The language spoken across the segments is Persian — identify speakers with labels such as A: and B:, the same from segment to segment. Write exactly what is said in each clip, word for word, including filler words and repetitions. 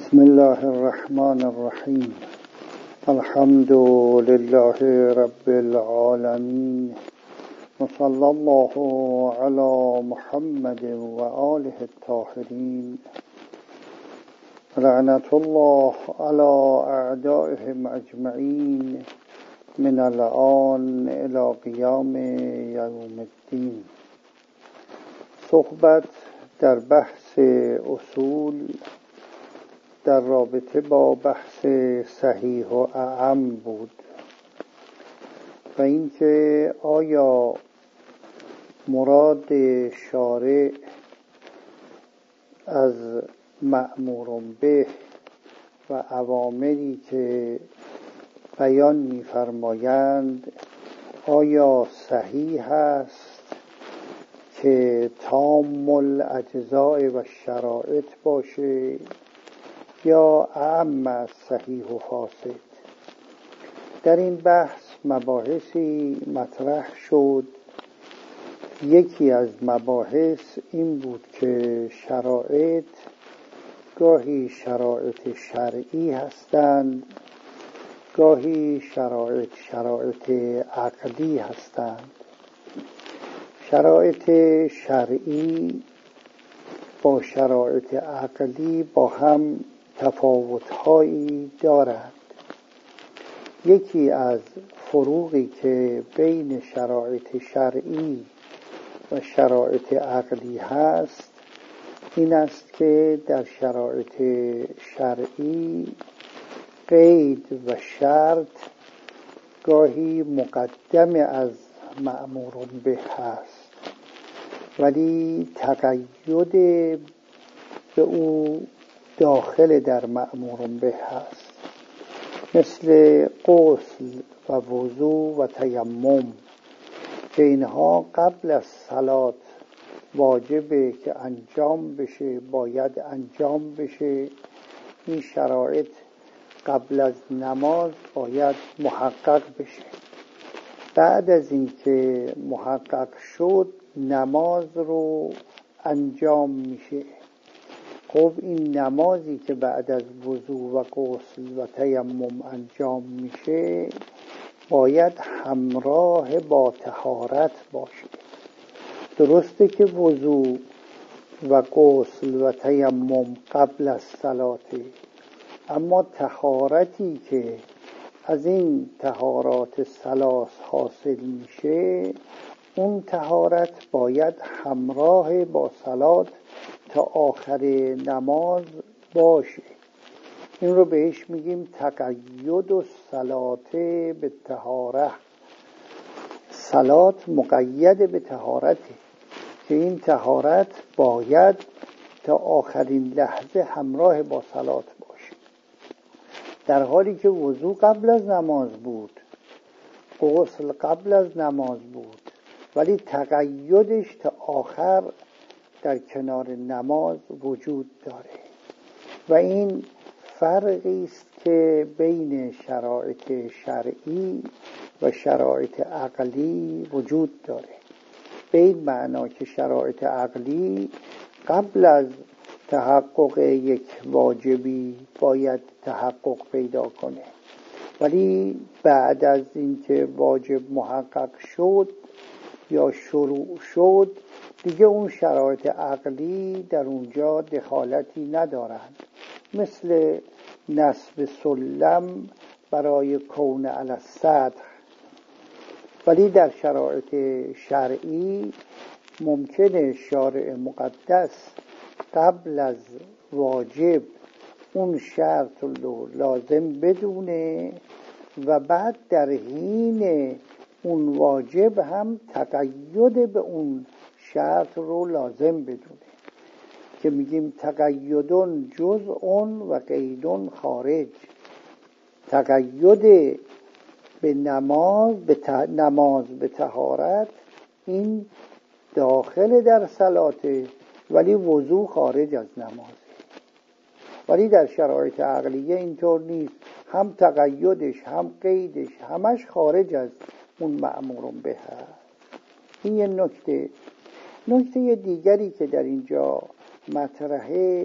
A: بسم الله الرحمن الرحیم. الحمد لله رب العالمین و صلی الله علی محمد و آله الطاهرین. لعنت الله علی اعدائهم اجمعین من الآن الی قیام یوم الدین. صحبت در بحث اصول در رابطه با بحث صحیح و اعم بود و اینکه آیا مراد شارع از مأمور به و اوامری که بیان می‌فرمایند آیا صحیح است که تام الاجزاء و شرایط باشه یا اعم از صحیح و فاسد؟ در این بحث مباحثی مطرح شد. یکی از مباحث این بود که شرایط گاهی شرایط شرعی هستند، گاهی شرایط شرایط عقلی هستند. شرایط شرعی با شرایط عقلی با هم تفاوت‌هایی دارند. یکی از فروقی که بین شرایط شرعی و شرایط عقلی هست این است که در شرایط شرعی قید و شرط گاهی مقدم از مأمور به هست، ولی تقید به او داخل در مأمور به هست، مثل غسل و وضو و تیمم که اینها قبل از صلات واجبه که انجام بشه، باید انجام بشه. این شرایط قبل از نماز باید محقق بشه. بعد از اینکه محقق شد نماز رو انجام میشه. خب این نمازی که بعد از وضو و غسل و تیمم انجام میشه باید همراه با طهارت باشه. درسته که وضو و غسل و تیمم قبل از صلاته، اما طهارتی که از این طهارات ثلاث حاصل میشه اون طهارت باید همراه با صلات تا آخر نماز باشه. این رو بهش میگیم تقید الصلات به طهاره. صلات مقید به طهارته که این طهارت باید تا آخرین لحظه همراه با صلات باشه. در حالی که وضو قبل از نماز بود، غسل قبل از نماز بود، ولی تقیدش تا آخر در کنار نماز وجود داره. و این فرقی است که بین شرایط شرعی و شرایط عقلی وجود داره. به این معنا که شرایط عقلی قبل از تحقق یک واجبی باید تحقق پیدا کنه، ولی بعد از اینکه واجب محقق شد یا شروع شد دیگه اون شرایط عقلی در اونجا دخالتی ندارند، مثل نصب سلم برای کون علی السطح. ولی در شرایط شرعی ممکنه شارع مقدس قبل از واجب اون شرط رو لازم بدونه و بعد در حین اون واجب هم تقید به اون شرط رو لازم بدونه، که میگیم تقیدون جزء و قیدون خارج. تقید به نماز به ت... نماز به طهارت این داخل در صلاته، ولی وضو خارج از نمازه. ولی در شرایط عقلیه اینطور نیست، هم تقیدش هم قیدش همش خارج از اون مأمور به هست. این یه نکته. نکته دیگری که در اینجا مطرحه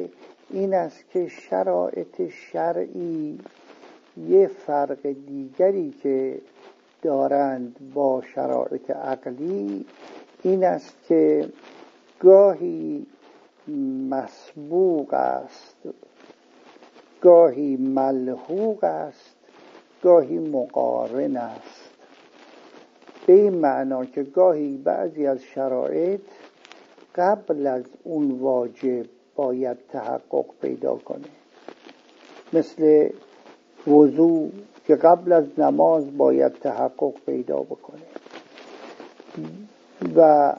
A: این است که شرایط شرعی یه فرق دیگری که دارند با شرایط عقلی این است که گاهی مسبوق است، گاهی ملحوق است، گاهی مقارن است. به این معنا که گاهی بعضی از شرایط قبل از اون واجب باید تحقق پیدا کنه، مثل وضو که قبل از نماز باید تحقق پیدا بکنه. و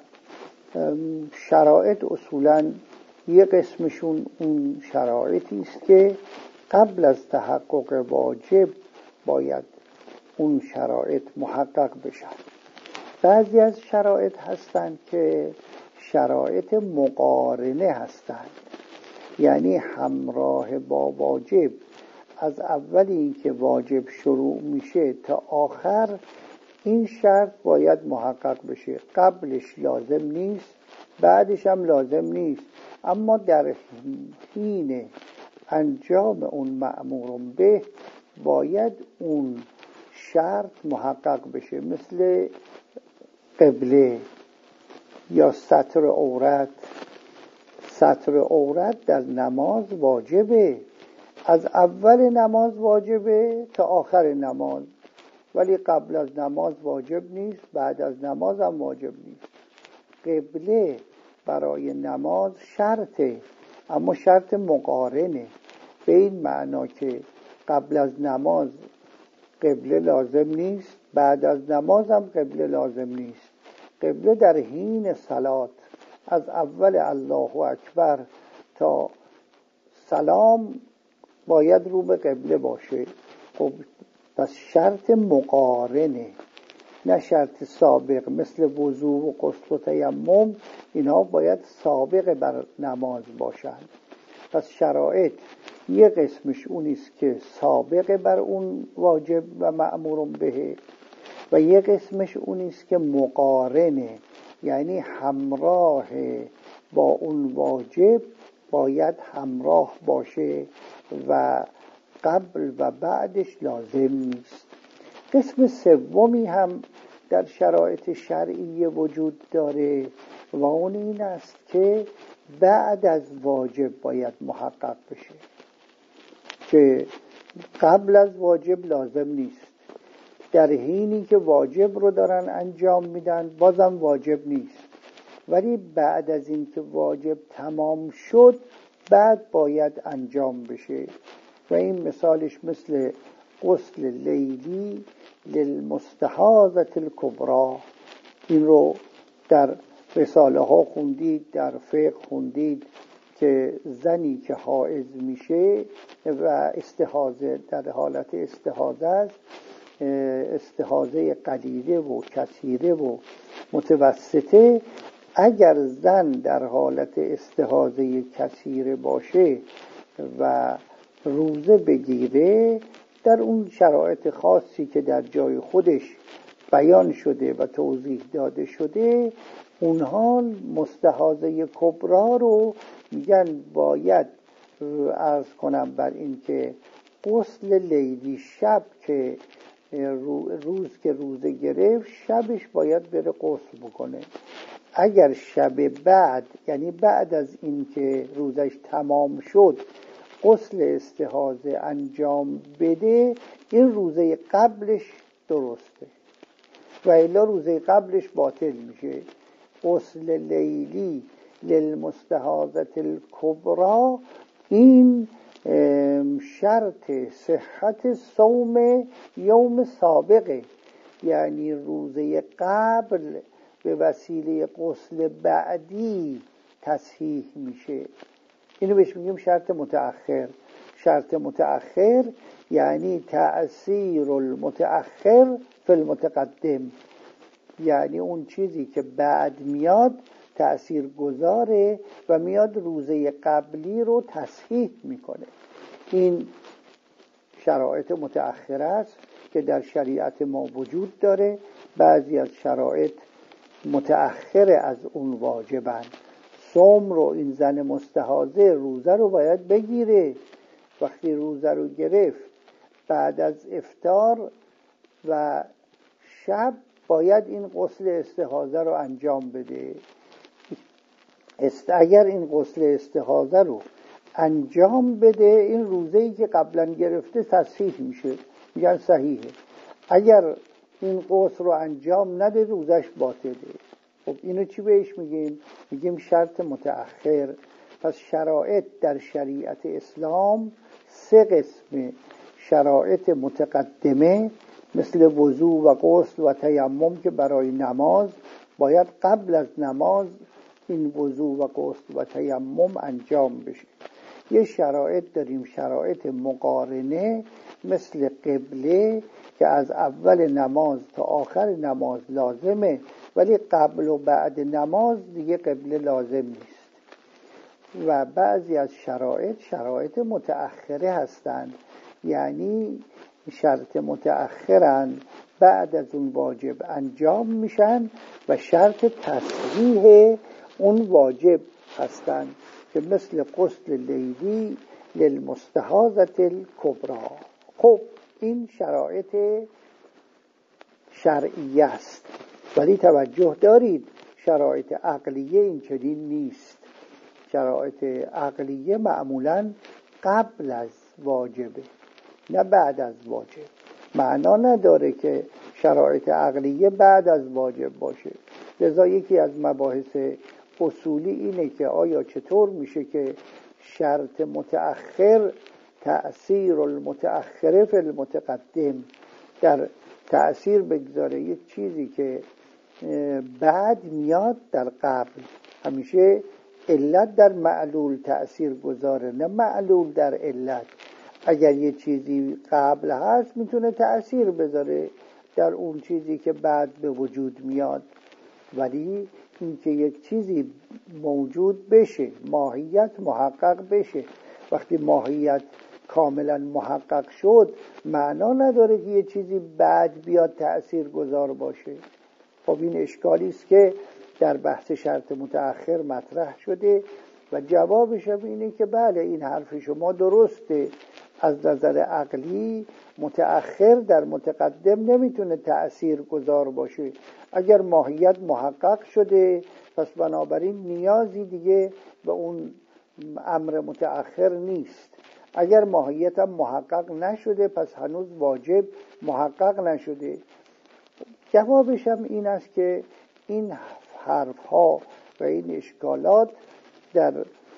A: شرایط اصولاً یه قسمشون اون شرایطی است که قبل از تحقق واجب باید اون شرایط محقق بشن. بعضی از شرایط هستند که شرایط مقارنه هستند، یعنی همراه با واجب، از اولی که واجب شروع میشه تا آخر این شرط باید محقق بشه. قبلش لازم نیست، بعدش هم لازم نیست، اما در حین انجام اون مأمور به باید اون شرط محقق بشه، مثل قبله یا ستر عورت. ستر عورت در نماز واجبه، از اول نماز واجبه تا آخر نماز، ولی قبل از نماز واجب نیست، بعد از نماز هم واجب نیست. قبله برای نماز شرطه، اما شرط مقارنه، به این معنا که قبل از نماز قبله لازم نیست، بعد از نماز هم قبله لازم نیست. قبله در حین صلات از اول الله اکبر تا سلام باید رو به قبله باشه. خب پس شرط مقارنه، نه شرط سابق. مثل وضو و غسل و تیمم، اینا باید سابق بر نماز باشند. پس شرایط یه قسمش اونیست که سابق بر اون واجب و مأمور به، و یه قسمش اونیست که مقارنه، یعنی همراه با اون واجب باید همراه باشه و قبل و بعدش لازم نیست. قسم سومی هم در شرایط شرعی وجود داره و اون این است که بعد از واجب باید محقق بشه، که قبل از واجب لازم نیست. در حینی که واجب رو دارن انجام میدن بازم واجب نیست، ولی بعد از این که واجب تمام شد بعد باید انجام بشه. و این مثالش مثل غسل لیلی للمستحاضة الکبری. این رو در رساله ها خوندید، در فقه خوندید که زنی که حائض میشه و استحاضه، در حالت استحاضه است، استحاضه قلیله و کثیره و متوسطه، اگر زن در حالت استحاضه کثیره باشه و روزه بگیره، در اون شرایط خاصی که در جای خودش بیان شده و توضیح داده شده، اونها مستحاضه کبرا رو میگن باید عرض کنم بر این که غسل لیلی شب که روز که روزه گرفت شبش باید بره غسل بکنه. اگر شب بعد، یعنی بعد از این که روزش تمام شد، غسل استحاضه انجام بده، این روزه قبلش درسته و الا روزه قبلش باطل میشه. غسل لیلی للمستحاضة الکبری این شرط صحت صوم یوم سابقه، یعنی روزه قبل به وسیله غسل بعدی تصحیح میشه. اینو بهش میگیم شرط متأخر. شرط متأخر یعنی تأثیر المتأخر فی المتقدم، یعنی اون چیزی که بعد میاد تأثیر گذاره و میاد روزه قبلی رو تصحیح میکنه. این شرایط متأخر است که در شریعت ما وجود داره. بعضی از شرایط متأخر از اون واجبند. صوم رو این زن مستحاضه روزه رو باید بگیره. وقتی روزه رو گرفت بعد از افطار و شب باید این غسل استحاضه رو انجام بده. است اگر این غسل استحاضه رو انجام بده، این روزه‌ای که قبلا گرفته تصحیح میشه، میگن صحیحه. اگر این غسل رو انجام نده روزش باطله. خب اینو چی بهش میگیم؟ میگیم شرط متأخر. پس شرایط در شریعت اسلام سه قسمه. شرایط متقدمه مثل وضو و غسل و تیمم که برای نماز باید قبل از نماز این وضو و غسل و تیمم انجام بشه. یه شرایط داریم شرایط مقارنه مثل قبله که از اول نماز تا آخر نماز لازمه، ولی قبل و بعد نماز دیگه قبله لازم نیست. و بعضی از شرایط شرایط متأخره هستند، یعنی شرط متأخرن بعد از اون واجب انجام میشن و شرط تصحیح اون واجب هستند که مثل غسل لیلی للمستحاضة الکبری. خب این شرایط شرعیه است، ولی توجه دارید شرایط عقلیه این چنین نیست. شرایط عقلیه معمولاً قبل از واجبه نه بعد از واجب. معنا نداره که شرایط عقلیه بعد از واجب باشه. لذا یکی از مباحث اصولی اینه که آیا چطور میشه که شرط متأخر تأثیر المتأخر فی المتقدم در تأثیر بگذاره. یک چیزی که بعد میاد در قبل. همیشه علت در معلول تأثیر گذاره نه معلول در علت. اگر یه چیزی قبل هست میتونه تأثیر بذاره در اون چیزی که بعد به وجود میاد، ولی این که یک چیزی موجود بشه، ماهیت محقق بشه، وقتی ماهیت کاملا محقق شد معنا نداره که یه چیزی بعد بیاد تأثیر گذار باشه. خب این اشکالی است که در بحث شرط متأخر مطرح شده و جوابش هم اینه که بله این حرف شما درسته. از نظر عقلی متأخر در متقدم نمیتونه تأثیر گذار باشه. اگر ماهیت محقق شده پس بنابراین نیازی دیگه به اون امر متأخر نیست. اگر ماهیت هم محقق نشده پس هنوز واجب محقق نشده. جوابش هم این است که این حرف ها و این اشکالات در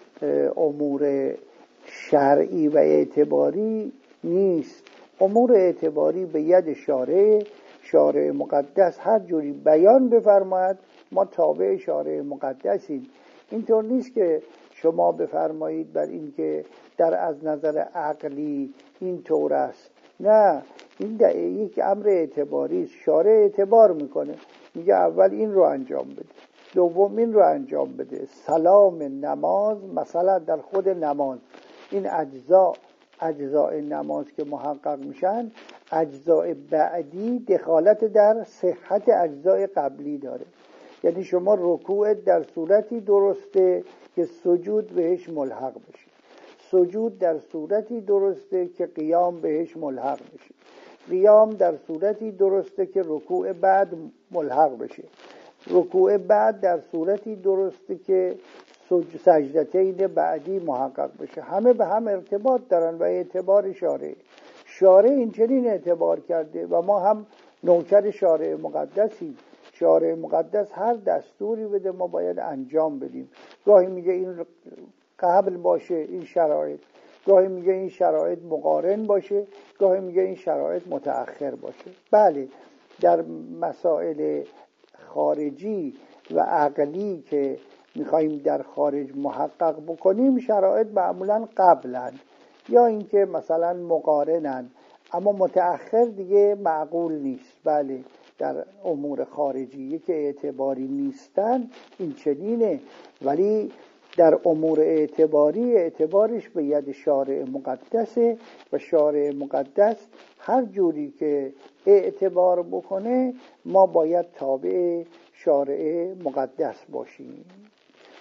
A: امور شرعی و اعتباری نیست. امور اعتباری به ید شارع شارع مقدس هر جوری بیان بفرماید ما تابع شارع مقدسیم. اینطور نیست که شما بفرمایید بر این که در از نظر عقلی این طور است. نه، این یک امر اعتباری است. شارع اعتبار میکنه، میگه اول این رو انجام بده، دوم این رو انجام بده. سلام نماز مثلا در خود نماز این اجزا اجزاء نماز که محقق میشن، اجزاء بعدی دخالت در صحت اجزاء قبلی داره. یعنی شما رکوع در صورتی درسته که سجود بهش ملحق بشه، سجود در صورتی درسته که قیام بهش ملحق بشه، قیام در صورتی درسته که رکوع بعد ملحق بشه، رکوع بعد در صورتی درسته که سجدتین بعدی محقق بشه. همه به هم ارتباط دارن و اعتبار شارع شارع این چنین اعتبار کرده و ما هم نوکر شارع مقدسیم. شارع مقدس هر دستوری بده ما باید انجام بدیم. گاهی میگه این قبل باشه این شرایط، گاهی میگه این شرایط مقارن باشه، گاهی میگه این شرایط متأخر باشه. بله در مسائل خارجی و عقلی که میخواییم در خارج محقق بکنیم شرایط معمولا قبلن یا اینکه مثلا مقارنن، اما متأخر دیگه معقول نیست. بله در امور خارجی که اعتباری نیستن این چنینه، ولی در امور اعتباری اعتبارش به ید شارع مقدسه و شارع مقدس هر جوری که اعتبار بکنه ما باید تابع شارع مقدس باشیم.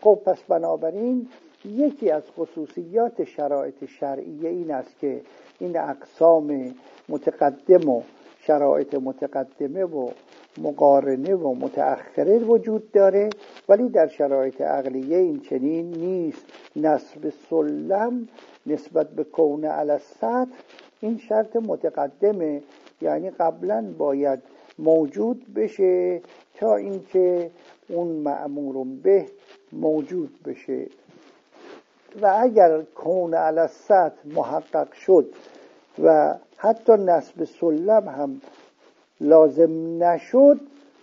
A: خب پس بنابراین یکی از خصوصیات شرایط شرعیه این است که این اقسام متقدم و شرایط متقدمه و مقارنه و متأخره وجود داره، ولی در شرایط عقلیه این چنین نیست. نصب سلم نسبت به کون علی السطح این شرط متقدمه، یعنی قبلا باید موجود بشه تا اینکه اون مأمور به موجود بشه. و اگر کون علی السطح محقق شد و حتی نصب سلم هم لازم نشد،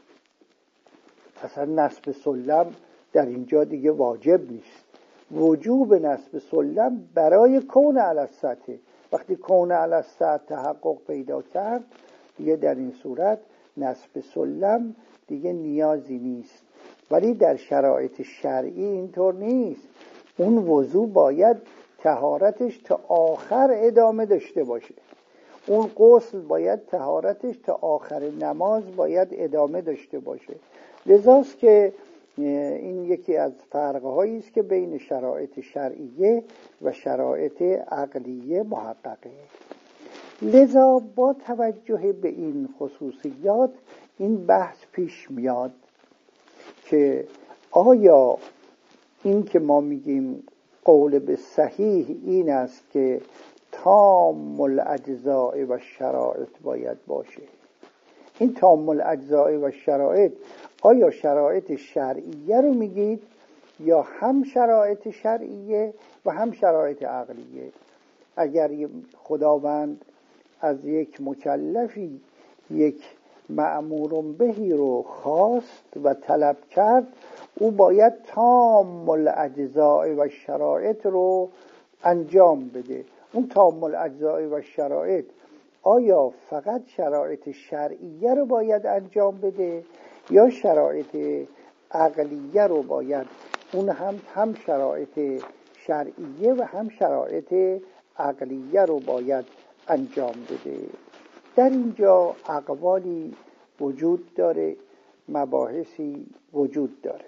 A: اصلا نصب سلم در اینجا دیگه واجب نیست. وجوب نصب سلم برای کون علی السطح، وقتی کون علی السطح تحقق پیدا کرد دیگه در این صورت نصب سلم دیگه نیازی نیست. ولی در شرایط شرعی اینطور نیست. اون وضو باید طهارتش تا آخر ادامه داشته باشه، اون غسل باید طهارتش تا آخر نماز باید ادامه داشته باشه. لذاست که این یکی از فرق‌هایی است که بین شرایط شرعیه و شرایط عقلیه محققه. لذا با توجه به این خصوصیات این بحث پیش میاد که آیا این که ما میگیم قول به صحیح این است که تام الاجزاء و شرایط باید باشه. این تام الاجزاء و شرایط آیا شرایط شرعیه رو میگید یا هم شرایط شرعیه و هم شرایط عقلیه؟ اگر خداوند از یک مکلفی یک مأمور بهی رو خواست و طلب کرد، او باید تام الاجزاء و شرایط رو انجام بده. اون تام الاجزاء و شرایط آیا فقط شرایط شرعیه رو باید انجام بده یا شرایط عقلیه رو باید اون هم هم شرایط شرعیه و هم شرایط عقلیه رو باید انجام بده؟ در اینجا اقوالی وجود داره، مباحثی وجود داره.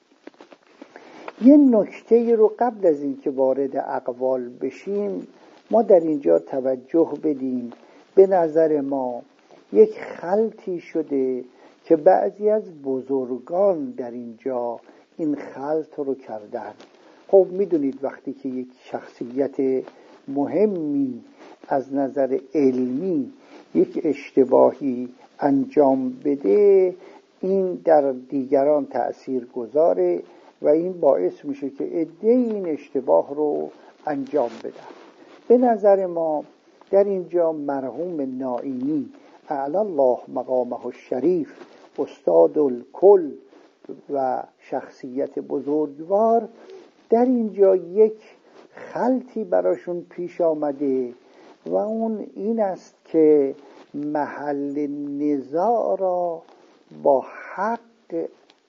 A: یه نکته رو قبل از این که وارد اقوال بشیم ما در اینجا توجه بدیم. به نظر ما یک خلطی شده که بعضی از بزرگان در اینجا این خلط رو کردن. خب میدونید وقتی که یک شخصیت مهمی از نظر علمی یک اشتباهی انجام بده، این در دیگران تأثیر گذاره و این باعث میشه که عده این اشتباه رو انجام بدن. به نظر ما در اینجا مرحوم نائینی اعلی الله مقامه الشریف، استاد الکل و شخصیت بزرگوار، در اینجا یک خلطی براشون پیش آمده و اون این است که محل نزاع را با حق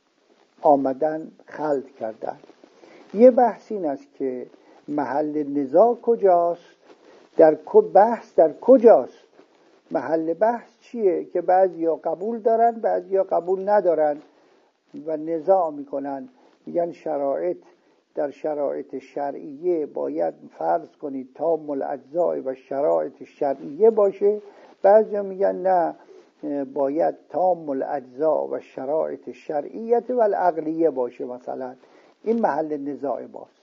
A: آمدن خلط کردن. یه بحث این است که محل نزاع کجاست، در بحث در کجاست، محل بحث چیه که بعضیا قبول دارن بعضیا قبول ندارن و نزاع میکنن، میگن شرایط در شرایط شرعیه باید فرض کنید تام الاجزاء و شرایط شرعیه باشه، بعضیا میگن نه باید تام الاجزاء و شرایط شرعیت و العقلیه باشه. مثلا این محل نزاع باست.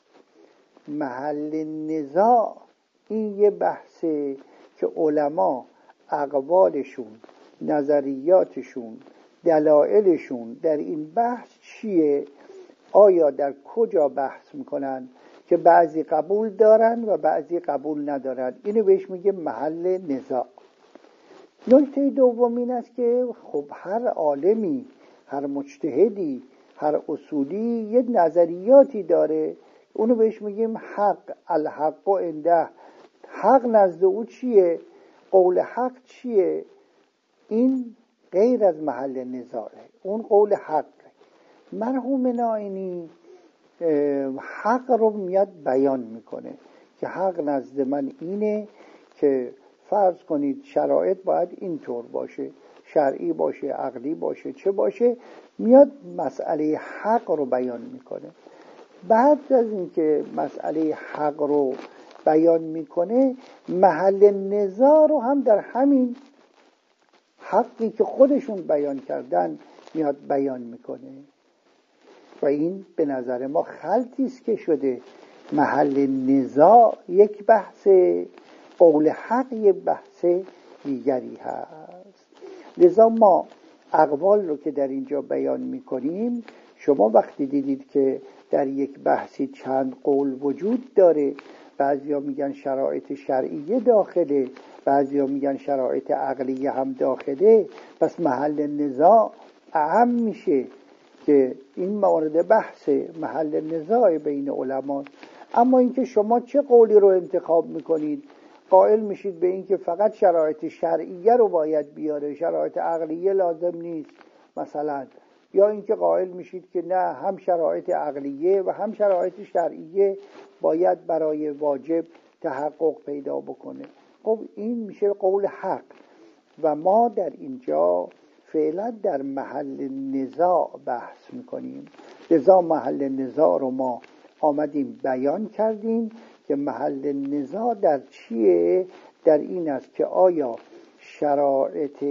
A: محل نزاع این یه بحثه که علما اقوالشون، نظریاتشون، دلایلشون در این بحث چیه، آیا در کجا بحث میکنن که بعضی قبول دارن و بعضی قبول ندارن، اینو بهش میگه محل نزاع. نکته دوم این است که خب هر عالمی، هر مجتهدی، هر اصولی یه نظریاتی داره، اونو بهش میگیم حق. الحق عنده، حق نزد او چیه، قول حق چیه، این غیر از محل نزاعه، اون قول حق. مرحوم نائینی حق رو میاد بیان میکنه که حق نزد من اینه که فرض کنید شرایط باید اینطور باشه، شرعی باشه، عقلی باشه، چه باشه، میاد مسئله حق رو بیان میکنه. بعد از اینکه مسئله حق رو بیان میکنه محل نزاع رو هم در همین حقی که خودشون بیان کردن میاد بیان میکنه و این به نظر ما خلطی است که شده. محل نزاع یک بحث، قول حق یک بحث دیگری هست. لذا ما اقوال رو که در اینجا بیان میکنیم، شما وقتی دیدید که در یک بحثی چند قول وجود داره، بعضیا میگن شرایط شرعیه داخله، بعضیا میگن شرایط عقلیه هم داخله، پس محل نزاع اهم میشه که این مورد بحث محل نزاع بین علما. اما اینکه شما چه قولی رو انتخاب میکنید، قائل میشید به اینکه فقط شرایط شرعیه رو باید بیاره، شرایط عقلیه لازم نیست مثلا، یا اینکه قائل میشید که نه، هم شرایط عقلیه و هم شرایط شرعیه باید برای واجب تحقق پیدا بکنه. خب این میشه قول حق و ما در اینجا فعلا در محل نزاع بحث میکنیم. لذا محل نزاع رو ما آمدیم بیان کردیم که محل نزاع در چیه؟ در این است که آیا شرایط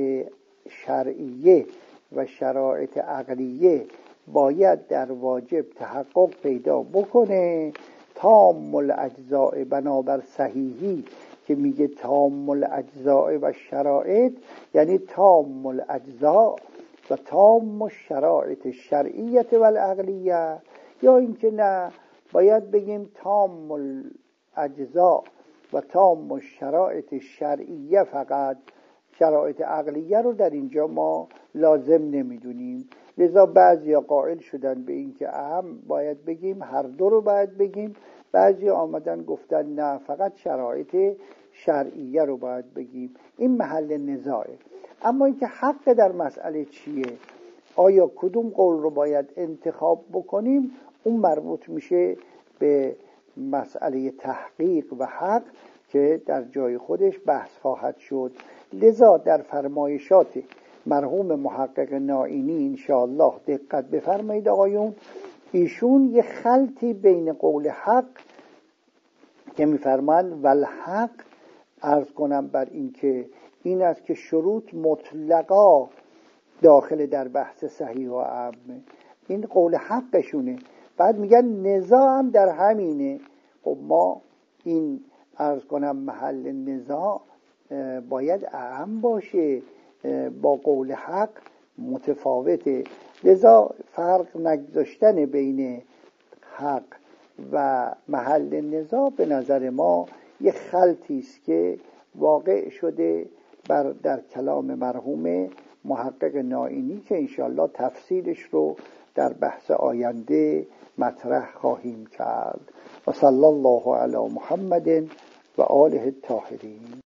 A: شرعیه و شرایط عقلیه باید در واجب تحقق پیدا بکنه. تام الاجزاء بنابر صحیحی که میگه تام الاجزاء و شرایط، یعنی تام الاجزاء و تام الشرائط الشرعیه و العقلیه، یا اینکه نه باید بگیم تام الاجزاء و تام الشرائط الشرعیه، فقط شرایط عقلیه رو در اینجا ما لازم نمیدونیم. لذا بعضی قائل شدن به این که اهم باید بگیم، هر دو رو باید بگیم. بعضی آمدن گفتن نه، فقط شرایط شرعیه رو باید بگیم. این محل نزاعه. اما اینکه حق در مسئله چیه، آیا کدوم قول رو باید انتخاب بکنیم، اون مربوط میشه به مسئله تحقیق و حق که در جای خودش بحث خواهد شد. لذا در فرمایشات مرحوم محقق نائینی انشاءالله دقت بفرمایید آقایون، ایشون یه خلطی بین قول حق که میفرمان والحق، عرض کنم بر این که این است که شروط مطلقا داخل در بحث صحیح و عامه، این قول حقشونه. بعد میگن نزاع هم در همینه. خب ما این عرض کنم محل نزاع باید اهم باشه، با قول حق متفاوته. لذا فرق نگذاشتن بین حق و محل نزاع به نظر ما یه خلطی است که واقع شده بر در کلام مرحوم محقق نائینی که انشاءالله تفصیلش رو در بحث آینده مطرح خواهیم کرد. و صلی الله علی محمد و آله الطاهرین.